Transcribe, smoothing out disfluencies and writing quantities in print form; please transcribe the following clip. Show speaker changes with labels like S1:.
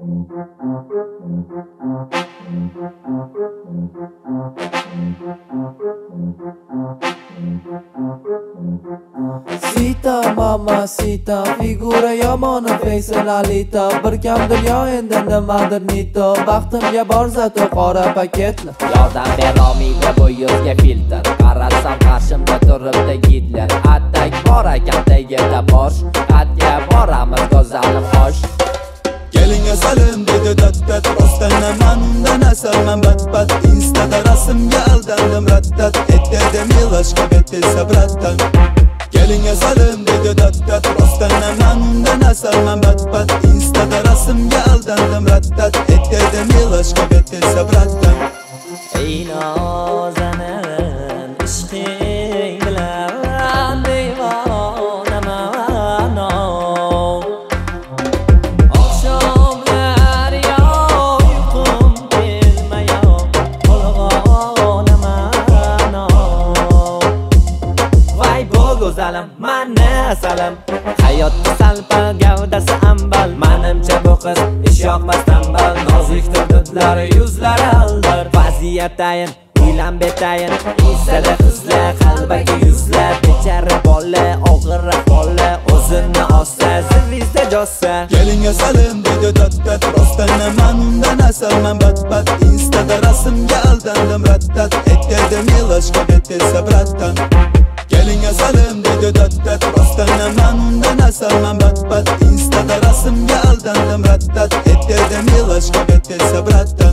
S1: Sita mamacita, figura yomon personalita. Bir kam dunyo endi nimadir nito. Baxtimga bor zato qora paketli.
S2: Yordam berolmaydi bu yuzga filtr. Qarasam qarshimda turibdi Gitler. Attak bor ekan tagida bosh. Atga boramiz go'zalim xosh.
S3: Kelinga salim dedi dat rostdan man undan asalman bat Instada rasmga aldandim rattat etdim yig'lashga betilsa bratdan. Kelinga salim dedi dat rostdan man undan asalman bat Instada rasmga aldandim rattat etdim yig'lashga betilsa bratdan.
S2: Ey nozanin ishqing bilan devonaman oqshomlar uyqum kelmayoq qo'lg'onaman. Voy bu go'zalim mani asalim, hayotda salpa gavdasi ambal. Menimcha bu qiz ish yoqmas tambal, nozik dudlari yuzlari aldir. Vaziyatayin uylan betayin, insada qizlar qalbaga yuzlab. Bechara bola og'ir ahvolda o'zini ossa zilizda jossa.
S3: Kelinga salim dedi dat rostdan man undan asalman bat Instada rasmga aldandim rattat etdim yig'lashga betilsa bratdan. Kelinga salim dedi dat rostdan man undan asalman bat Instada rasmga aldandim rattat etdim yig'lashga betilsa bratdan.